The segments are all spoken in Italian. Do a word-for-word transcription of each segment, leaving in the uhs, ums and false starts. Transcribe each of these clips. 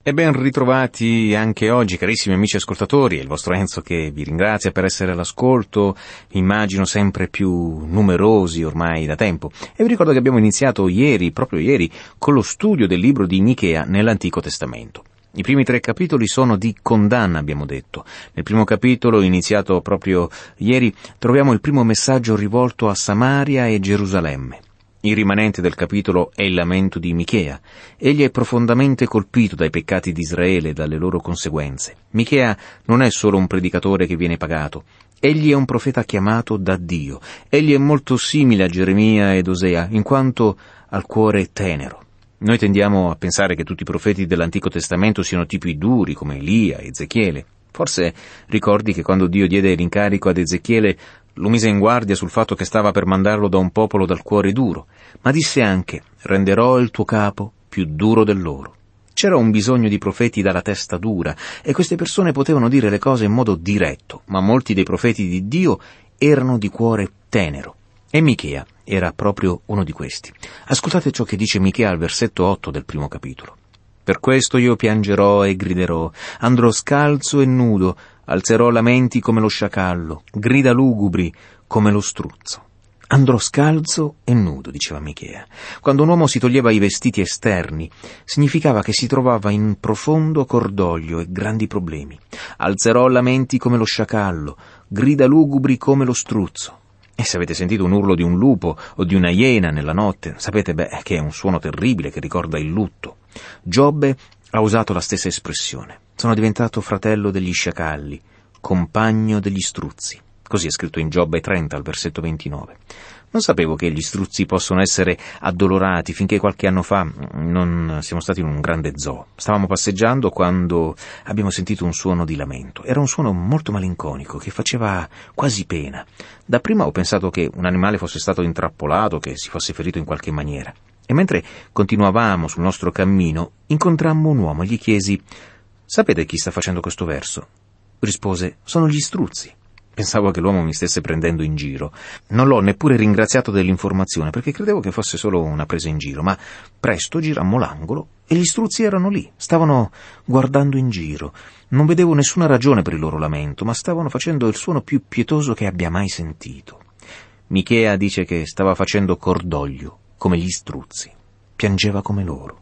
E ben ritrovati anche oggi, carissimi amici ascoltatori. È il vostro Enzo che vi ringrazia per essere all'ascolto, immagino sempre più numerosi ormai da tempo. E vi ricordo che abbiamo iniziato ieri, proprio ieri, con lo studio del libro di Michea nell'Antico Testamento. I primi tre capitoli sono di condanna, abbiamo detto. Nel primo capitolo, iniziato proprio ieri, troviamo il primo messaggio rivolto a Samaria e Gerusalemme. Il rimanente del capitolo è il lamento di Michea. Egli è profondamente colpito dai peccati di Israele e dalle loro conseguenze. Michea non è solo un predicatore che viene pagato. Egli è un profeta chiamato da Dio. Egli è molto simile a Geremia ed Osea, in quanto al cuore tenero. Noi tendiamo a pensare che tutti i profeti dell'Antico Testamento siano tipi duri, come Elia e Ezechiele. Forse ricordi che quando Dio diede l'incarico ad Ezechiele lo mise in guardia sul fatto che stava per mandarlo da un popolo dal cuore duro, ma disse anche: renderò il tuo capo più duro del loro. C'era un bisogno di profeti dalla testa dura, e queste persone potevano dire le cose in modo diretto, ma molti dei profeti di Dio erano di cuore tenero. E Michea era proprio uno di questi. Ascoltate ciò che dice Michea al versetto otto del primo capitolo. Per questo io piangerò e griderò, andrò scalzo e nudo, alzerò lamenti come lo sciacallo, grida lugubri come lo struzzo. Andrò scalzo e nudo, diceva Michea. Quando un uomo si toglieva i vestiti esterni, significava che si trovava in profondo cordoglio e grandi problemi. Alzerò lamenti come lo sciacallo, grida lugubri come lo struzzo. E se avete sentito un urlo di un lupo o di una iena nella notte, sapete beh che è un suono terribile che ricorda il lutto. Giobbe ha usato la stessa espressione. Sono diventato fratello degli sciacalli, compagno degli struzzi. Così è scritto in Giobbe trenta, al versetto ventinove. Non sapevo che gli struzzi possono essere addolorati finché qualche anno fa non siamo stati in un grande zoo. Stavamo passeggiando quando abbiamo sentito un suono di lamento. Era un suono molto malinconico che faceva quasi pena. Dapprima ho pensato che un animale fosse stato intrappolato, che si fosse ferito in qualche maniera. E mentre continuavamo sul nostro cammino, incontrammo un uomo e gli chiesi: «Sapete chi sta facendo questo verso?» Rispose: «Sono gli struzzi». Pensavo che l'uomo mi stesse prendendo in giro. Non l'ho neppure ringraziato dell'informazione, perché credevo che fosse solo una presa in giro, ma presto girammo l'angolo e gli struzzi erano lì, stavano guardando in giro. Non vedevo nessuna ragione per il loro lamento, ma stavano facendo il suono più pietoso che abbia mai sentito. Michea dice che stava facendo cordoglio, come gli struzzi. Piangeva come loro.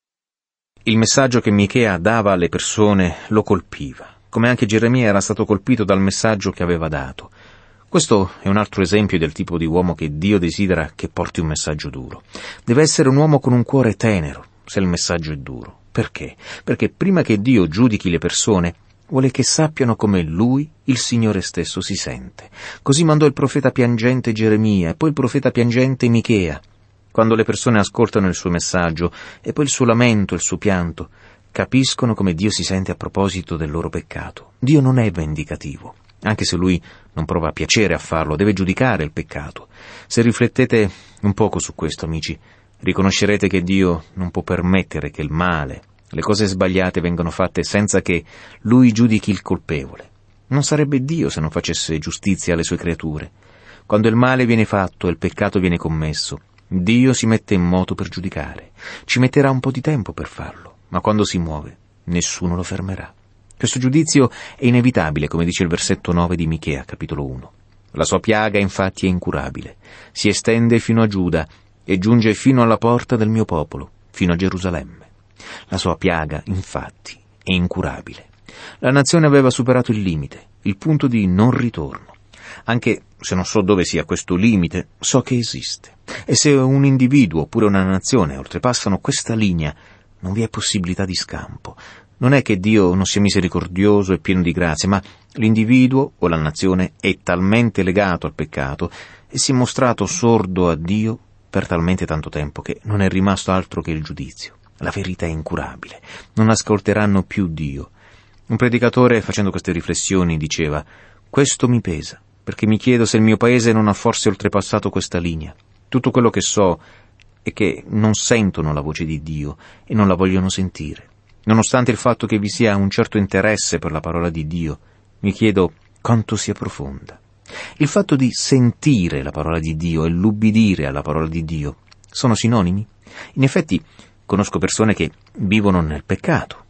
Il messaggio che Michea dava alle persone lo colpiva, come anche Geremia era stato colpito dal messaggio che aveva dato. Questo è un altro esempio del tipo di uomo che Dio desidera che porti un messaggio duro. Deve essere un uomo con un cuore tenero, se il messaggio è duro. Perché? Perché prima che Dio giudichi le persone, vuole che sappiano come Lui, il Signore stesso, si sente. Così mandò il profeta piangente Geremia e poi il profeta piangente Michea. Quando le persone ascoltano il suo messaggio e poi il suo lamento e il suo pianto, capiscono come Dio si sente a proposito del loro peccato. Dio non è vendicativo, anche se Lui non prova piacere a farlo, deve giudicare il peccato. Se riflettete un poco su questo, amici, riconoscerete che Dio non può permettere che il male, le cose sbagliate vengano fatte senza che Lui giudichi il colpevole. Non sarebbe Dio se non facesse giustizia alle sue creature. Quando il male viene fatto e il peccato viene commesso, Dio si mette in moto per giudicare. Ci metterà un po' di tempo per farlo, ma quando si muove, nessuno lo fermerà. Questo giudizio è inevitabile, come dice il versetto nove di Michea, capitolo uno. La sua piaga, infatti, è incurabile. Si estende fino a Giuda e giunge fino alla porta del mio popolo, fino a Gerusalemme. La sua piaga, infatti, è incurabile. La nazione aveva superato il limite, il punto di non ritorno. Anche se non so dove sia questo limite, so che esiste. E se un individuo oppure una nazione oltrepassano questa linea, non vi è possibilità di scampo. Non è che Dio non sia misericordioso e pieno di grazie, ma l'individuo o la nazione è talmente legato al peccato e si è mostrato sordo a Dio per talmente tanto tempo che non è rimasto altro che il giudizio. La verità è incurabile. Non ascolteranno più Dio. Un predicatore, facendo queste riflessioni, diceva: «Questo mi pesa, perché mi chiedo se il mio paese non ha forse oltrepassato questa linea. Tutto quello che so è che non sentono la voce di Dio e non la vogliono sentire. Nonostante il fatto che vi sia un certo interesse per la parola di Dio, mi chiedo quanto sia profonda. Il fatto di sentire la parola di Dio e l'ubbidire alla parola di Dio sono sinonimi? In effetti, conosco persone che vivono nel peccato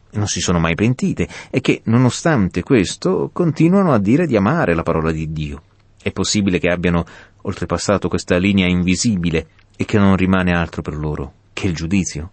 non si sono mai pentite e che, nonostante questo, continuano a dire di amare la parola di Dio. È possibile che abbiano oltrepassato questa linea invisibile e che non rimane altro per loro che il giudizio?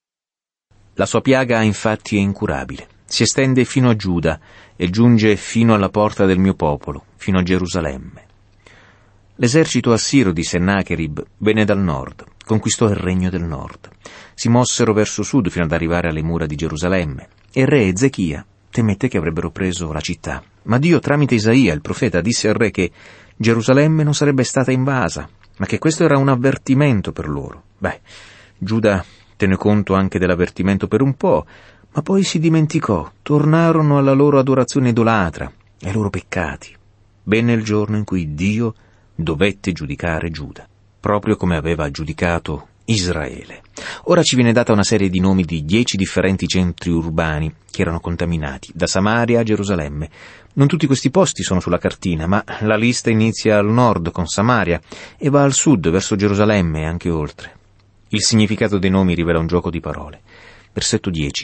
La sua piaga infatti è incurabile, si estende fino a Giuda e giunge fino alla porta del mio popolo, fino a Gerusalemme. L'esercito assiro di Sennacherib venne dal nord, conquistò il regno del nord. Si mossero verso sud fino ad arrivare alle mura di Gerusalemme, e il re Ezechia temette che avrebbero preso la città. Ma Dio, tramite Isaia, il profeta, disse al re che Gerusalemme non sarebbe stata invasa, ma che questo era un avvertimento per loro. Beh, Giuda tenne conto anche dell'avvertimento per un po', ma poi si dimenticò, tornarono alla loro adorazione idolatra, ai loro peccati. Venne il giorno in cui Dio dovette giudicare Giuda, proprio come aveva giudicato Israele. Ora ci viene data una serie di nomi di dieci differenti centri urbani che erano contaminati, da Samaria a Gerusalemme. Non tutti questi posti sono sulla cartina, ma la lista inizia al nord con Samaria e va al sud verso Gerusalemme e anche oltre. Il significato dei nomi rivela un gioco di parole. Versetto dieci.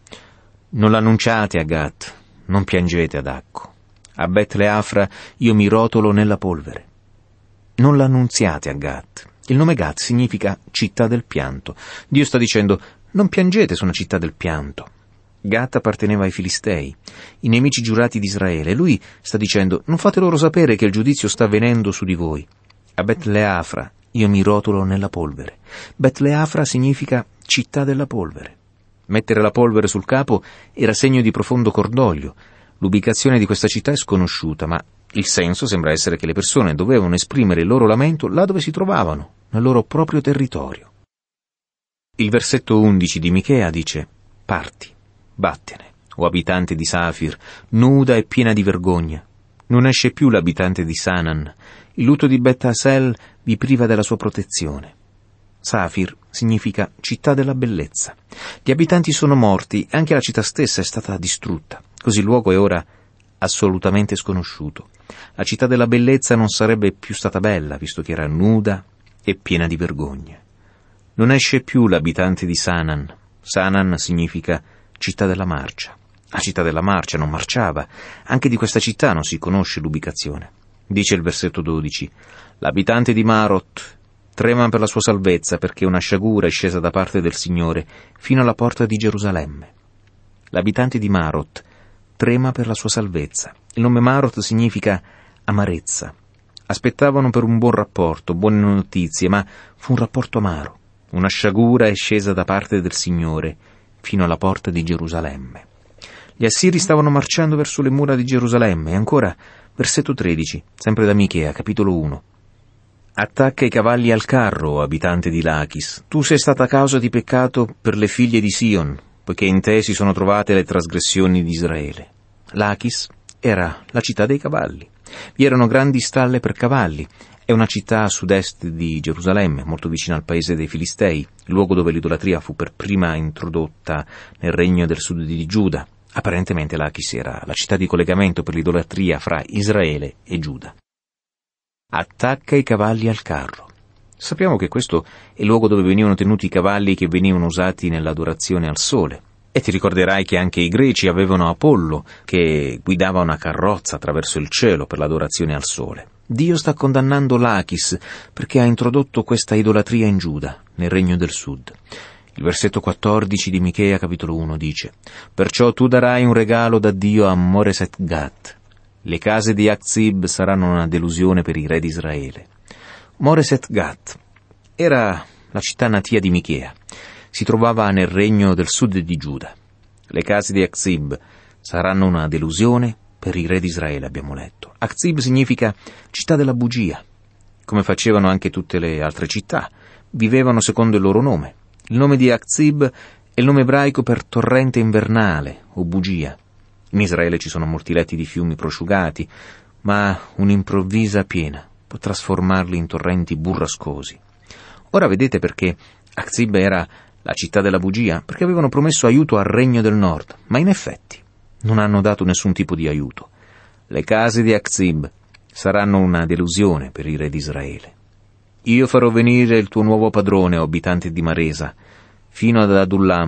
Non l'annunciate a Gat, non piangete ad Acco. A Bet Leafra io mi rotolo nella polvere. Non l'annunziate a Gat. Il nome Gat significa città del pianto. Dio sta dicendo, non piangete su una città del pianto. Gat apparteneva ai Filistei, i nemici giurati di Israele. Lui sta dicendo, non fate loro sapere che il giudizio sta venendo su di voi. A Bet Leafra io mi rotolo nella polvere. Bet Leafra significa città della polvere. Mettere la polvere sul capo era segno di profondo cordoglio. L'ubicazione di questa città è sconosciuta, ma il senso sembra essere che le persone dovevano esprimere il loro lamento là dove si trovavano, nel loro proprio territorio. Il versetto undici di Michea dice, parti, vattene, o abitante di Safir, nuda e piena di vergogna. Non esce più l'abitante di Sanan. Il lutto di Bet Asel vi priva della sua protezione. Safir significa città della bellezza. Gli abitanti sono morti e anche la città stessa è stata distrutta. Così il luogo è ora assolutamente sconosciuto. La città della bellezza non sarebbe più stata bella, visto che era nuda e piena di vergogna. Non esce più l'abitante di Sanan. Sanan significa città della marcia. La città della marcia non marciava. Anche di questa città non si conosce l'ubicazione. Dice il versetto dodici. L'abitante di Marot trema per la sua salvezza, perché una sciagura è scesa da parte del Signore fino alla porta di Gerusalemme. L'abitante di Marot trema per la sua salvezza. Il nome Marot significa amarezza. Aspettavano per un buon rapporto, buone notizie, ma fu un rapporto amaro. Una sciagura è scesa da parte del Signore fino alla porta di Gerusalemme. Gli assiri stavano marciando verso le mura di Gerusalemme. E ancora, versetto tredici, sempre da Michea, capitolo uno. Attacca i cavalli al carro, abitante di Lachis. Tu sei stata causa di peccato per le figlie di Sion, poiché in te si sono trovate le trasgressioni di Israele. Lachis era la città dei cavalli. Vi erano grandi stalle per cavalli. È una città a sud-est di Gerusalemme, molto vicina al paese dei Filistei, il luogo dove l'idolatria fu per prima introdotta nel regno del sud di Giuda. Apparentemente Lachis era la città di collegamento per l'idolatria fra Israele e Giuda. Attacca i cavalli al carro. Sappiamo che questo è il luogo dove venivano tenuti i cavalli che venivano usati nell'adorazione al sole. E ti ricorderai che anche i greci avevano Apollo, che guidava una carrozza attraverso il cielo per l'adorazione al sole. Dio sta condannando Lachis perché ha introdotto questa idolatria in Giuda, nel regno del sud. Il versetto quattordici di Michea capitolo uno dice: Perciò tu darai un regalo da Dio a Moreset Gat. Le case di Achzib saranno una delusione per i re di Israele. Moreset Gat era la città natia di Michea. Si trovava nel regno del sud di Giuda. Le case di Achzib saranno una delusione per i re di Israele, abbiamo letto. Achzib significa città della bugia. Come facevano anche tutte le altre città, vivevano secondo il loro nome. Il nome di Achzib è il nome ebraico per torrente invernale o bugia. In Israele ci sono molti letti di fiumi prosciugati, ma un'improvvisa piena può trasformarli in torrenti burrascosi. Ora vedete perché Achzib era la città della bugia, perché avevano promesso aiuto al regno del nord, ma in effetti non hanno dato nessun tipo di aiuto. Le case di Achzib saranno una delusione per i re di Israele. Io farò venire il tuo nuovo padrone, o abitante di Maresa, fino ad Adullam,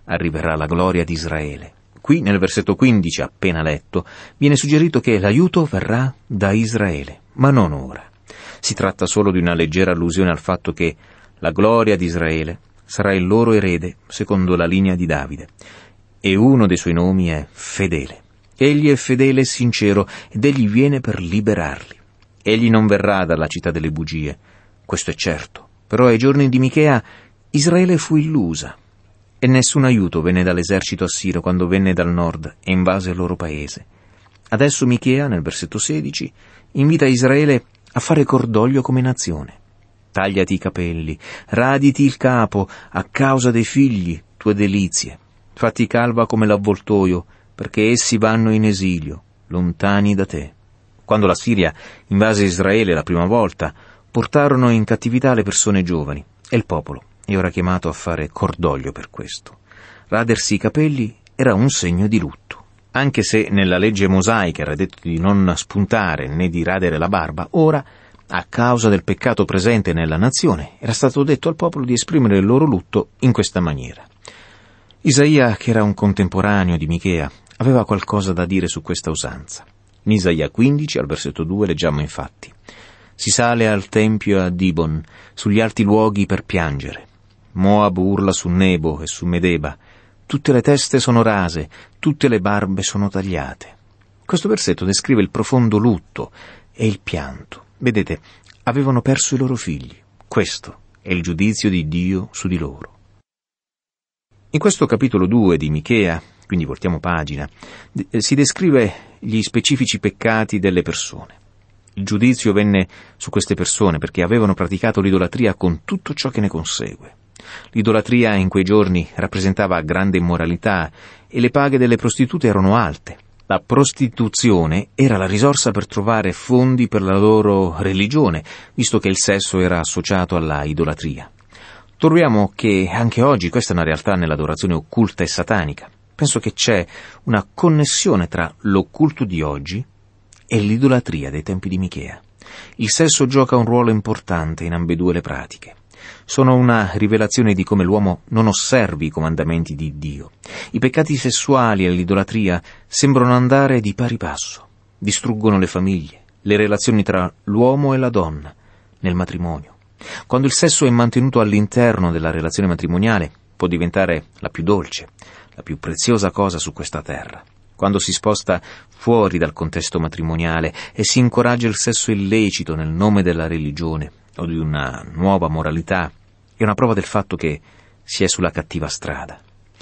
arriverà la gloria di Israele. Qui, nel versetto quindici, appena letto, viene suggerito che l'aiuto verrà da Israele, ma non ora. Si tratta solo di una leggera allusione al fatto che la gloria di Israele sarà il loro erede secondo la linea di Davide, e uno dei suoi nomi è Fedele. Egli è fedele e sincero, ed egli viene per liberarli. Egli non verrà dalla città delle bugie, questo è certo, però ai giorni di Michea Israele fu illusa, e nessun aiuto venne dall'esercito assiro quando venne dal nord e invase il loro paese. Adesso Michea, nel versetto sedici, invita Israele a fare cordoglio come nazione. Tagliati i capelli, raditi il capo a causa dei figli, tue delizie. Fatti calva come l'avvoltoio, perché essi vanno in esilio, lontani da te. Quando la Siria invase Israele la prima volta, portarono in cattività le persone giovani, e il popolo è ora chiamato a fare cordoglio per questo. Radersi i capelli era un segno di lutto. Anche se nella legge mosaica era detto di non spuntare né di radere la barba, ora, a causa del peccato presente nella nazione, era stato detto al popolo di esprimere il loro lutto in questa maniera. Isaia, che era un contemporaneo di Michea, aveva qualcosa da dire su questa usanza. In Isaia quindici, al versetto due, leggiamo infatti: «Si sale al tempio a Dibon, sugli alti luoghi per piangere. Moab urla su Nebo e su Medeba. Tutte le teste sono rase, tutte le barbe sono tagliate». Questo versetto descrive il profondo lutto e il pianto. Vedete, avevano perso i loro figli. Questo è il giudizio di Dio su di loro. In questo capitolo due di Michea, quindi voltiamo pagina, si descrive gli specifici peccati delle persone. Il giudizio venne su queste persone perché avevano praticato l'idolatria con tutto ciò che ne consegue. L'idolatria in quei giorni rappresentava grande immoralità e le paghe delle prostitute erano alte. La prostituzione era la risorsa per trovare fondi per la loro religione, visto che il sesso era associato alla idolatria. Troviamo che anche oggi questa è una realtà nell'adorazione occulta e satanica. Penso che c'è una connessione tra l'occulto di oggi e l'idolatria dei tempi di Michea. Il sesso gioca un ruolo importante in ambedue le pratiche. Sono una rivelazione di come l'uomo non osservi i comandamenti di Dio. I peccati sessuali e l'idolatria sembrano andare di pari passo. Distruggono le famiglie, le relazioni tra l'uomo e la donna, nel matrimonio. Quando il sesso è mantenuto all'interno della relazione matrimoniale, può diventare la più dolce, la più preziosa cosa su questa terra. Quando si sposta fuori dal contesto matrimoniale e si incoraggia il sesso illecito nel nome della religione o di una nuova moralità, è una prova del fatto che si è sulla cattiva strada.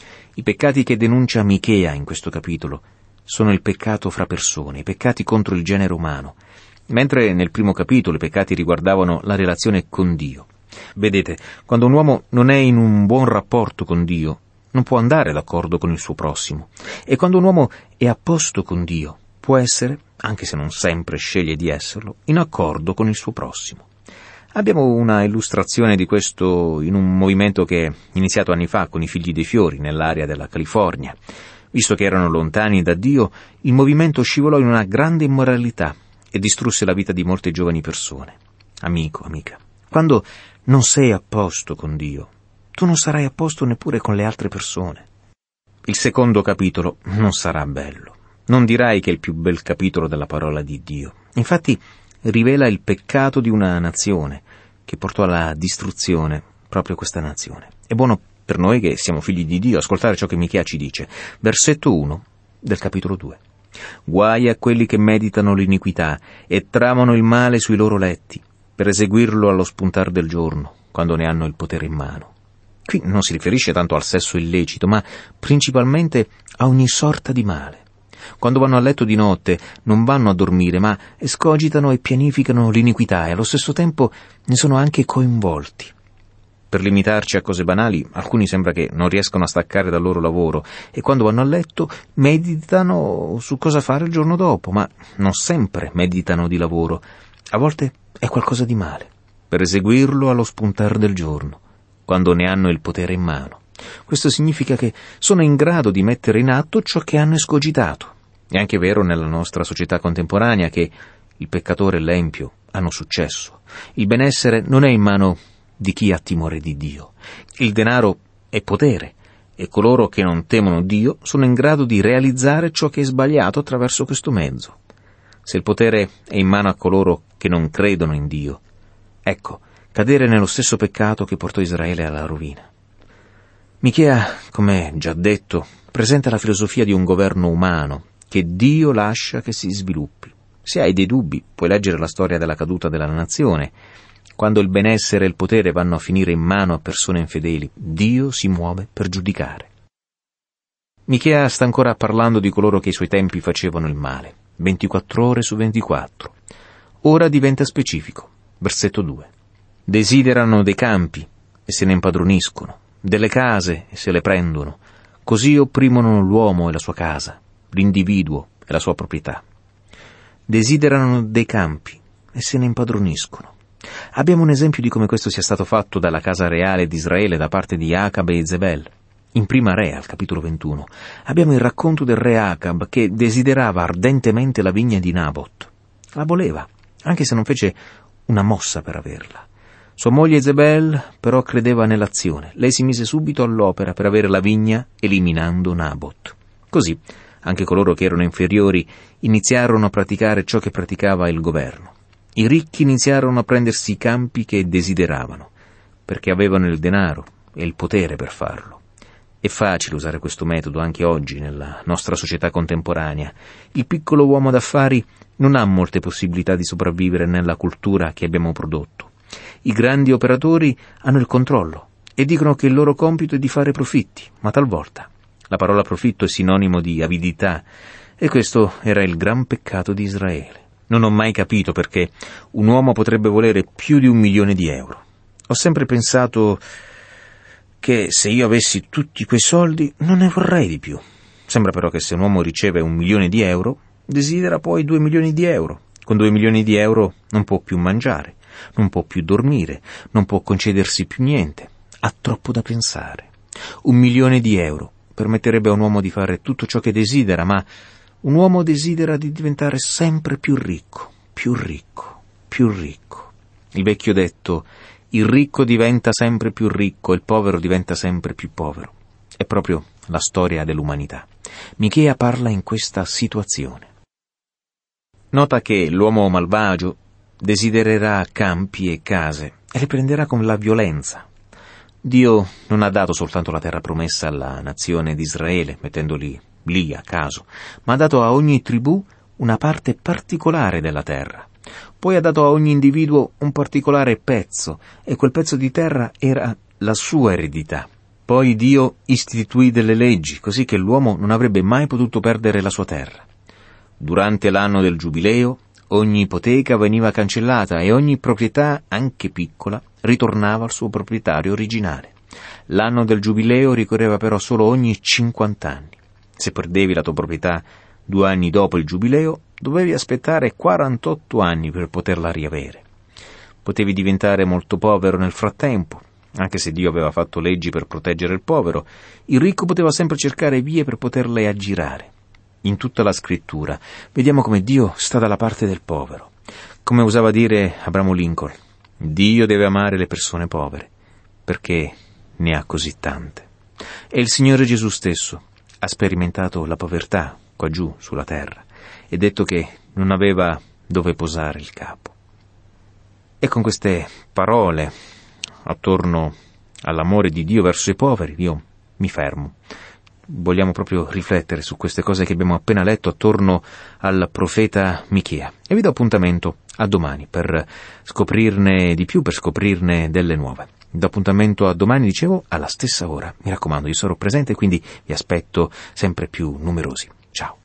I peccati che denuncia Michea in questo capitolo sono il peccato fra persone, i peccati contro il genere umano, mentre nel primo capitolo i peccati riguardavano la relazione con Dio. Vedete, quando un uomo non è in un buon rapporto con Dio, non può andare d'accordo con il suo prossimo. E quando un uomo è a posto con Dio, può essere, anche se non sempre sceglie di esserlo, in accordo con il suo prossimo. Abbiamo una illustrazione di questo in un movimento che è iniziato anni fa con i Figli dei Fiori nell'area della California. Visto che erano lontani da Dio, il movimento scivolò in una grande immoralità e distrusse la vita di molte giovani persone. Amico, amica, quando non sei a posto con Dio, tu non sarai a posto neppure con le altre persone. Il secondo capitolo non sarà bello. Non dirai che è il più bel capitolo della parola di Dio. Infatti, rivela il peccato di una nazione che portò alla distruzione proprio questa nazione. È buono per noi che siamo figli di Dio ascoltare ciò che Michea ci dice. Versetto uno del capitolo due. Guai a quelli che meditano l'iniquità e tramano il male sui loro letti, per eseguirlo allo spuntar del giorno, quando ne hanno il potere in mano. Qui non si riferisce tanto al sesso illecito, ma principalmente a ogni sorta di male. Quando vanno a letto di notte non vanno a dormire, ma escogitano e pianificano l'iniquità e allo stesso tempo ne sono anche coinvolti. Per limitarci a cose banali, alcuni sembra che non riescano a staccare dal loro lavoro e quando vanno a letto meditano su cosa fare il giorno dopo, ma non sempre meditano di lavoro. A volte è qualcosa di male, per eseguirlo allo spuntar del giorno, quando ne hanno il potere in mano. Questo significa che sono in grado di mettere in atto ciò che hanno escogitato. È anche vero nella nostra società contemporanea che il peccatore e l'empio hanno successo. Il benessere non è in mano di chi ha timore di Dio. Il denaro è potere e coloro che non temono Dio sono in grado di realizzare ciò che è sbagliato attraverso questo mezzo. Se il potere è in mano a coloro che non credono in Dio, ecco, cadere nello stesso peccato che portò Israele alla rovina. Michea, come già detto, presenta la filosofia di un governo umano che Dio lascia che si sviluppi. Se hai dei dubbi, puoi leggere la storia della caduta della nazione. Quando il benessere e il potere vanno a finire in mano a persone infedeli, Dio si muove per giudicare. Michea sta ancora parlando di coloro che ai suoi tempi facevano il male, ventiquattro ore su ventiquattro. Ora diventa specifico. Versetto due. Desiderano dei campi e se ne impadroniscono, delle case e se le prendono, così opprimono l'uomo e la sua casa, l'individuo e la sua proprietà. Desiderano dei campi e se ne impadroniscono. Abbiamo un esempio di come questo sia stato fatto dalla casa reale di Israele da parte di Acab e Izebel. In Prima Re, al capitolo ventuno, abbiamo il racconto del re Acab che desiderava ardentemente la vigna di Nabot. La voleva, anche se non fece una mossa per averla. Sua moglie Izebel però credeva nell'azione. Lei si mise subito all'opera per avere la vigna, eliminando Nabot. Così, anche coloro che erano inferiori iniziarono a praticare ciò che praticava il governo. I ricchi iniziarono a prendersi i campi che desideravano, perché avevano il denaro e il potere per farlo. È facile usare questo metodo anche oggi nella nostra società contemporanea. Il piccolo uomo d'affari non ha molte possibilità di sopravvivere nella cultura che abbiamo prodotto. I grandi operatori hanno il controllo e dicono che il loro compito è di fare profitti, ma talvolta la parola profitto è sinonimo di avidità, e questo era il gran peccato di Israele. Non ho mai capito perché un uomo potrebbe volere più di un milione di euro. Ho sempre pensato che se io avessi tutti quei soldi non ne vorrei di più. Sembra però che se un uomo riceve un milione di euro, desidera poi due milioni di euro. Con due milioni di euro non può più mangiare, non può più dormire, non può concedersi più niente. Ha troppo da pensare. Un milione di euro permetterebbe a un uomo di fare tutto ciò che desidera, ma un uomo desidera di diventare sempre più ricco, più ricco, più ricco. Il vecchio detto, il ricco diventa sempre più ricco, il povero diventa sempre più povero. È proprio la storia dell'umanità. Michea parla in questa situazione. Nota che l'uomo malvagio desidererà campi e case e le prenderà con la violenza. Dio non ha dato soltanto la terra promessa alla nazione di Israele, mettendoli lì a caso, ma ha dato a ogni tribù una parte particolare della terra. Poi ha dato a ogni individuo un particolare pezzo, e quel pezzo di terra era la sua eredità. Poi Dio istituì delle leggi, così che l'uomo non avrebbe mai potuto perdere la sua terra. Durante l'anno del giubileo, ogni ipoteca veniva cancellata e ogni proprietà, anche piccola, ritornava al suo proprietario originale. L'anno del giubileo ricorreva però solo ogni cinquanta anni. Se perdevi la tua proprietà due anni dopo il giubileo, dovevi aspettare quarantotto anni per poterla riavere. Potevi diventare molto povero nel frattempo. Anche se Dio aveva fatto leggi per proteggere il povero, il ricco poteva sempre cercare vie per poterle aggirare. In tutta la scrittura vediamo come Dio sta dalla parte del povero. Come usava dire Abramo Lincoln, Dio deve amare le persone povere, perché ne ha così tante. E il Signore Gesù stesso ha sperimentato la povertà qua giù sulla terra e detto che non aveva dove posare il capo. E con queste parole attorno all'amore di Dio verso i poveri io mi fermo. Vogliamo proprio riflettere su queste cose che abbiamo appena letto attorno al profeta Michea e vi do appuntamento a domani per scoprirne di più, per scoprirne delle nuove. Vi do appuntamento a domani, dicevo, alla stessa ora. Mi raccomando, io sarò presente, quindi vi aspetto sempre più numerosi. Ciao.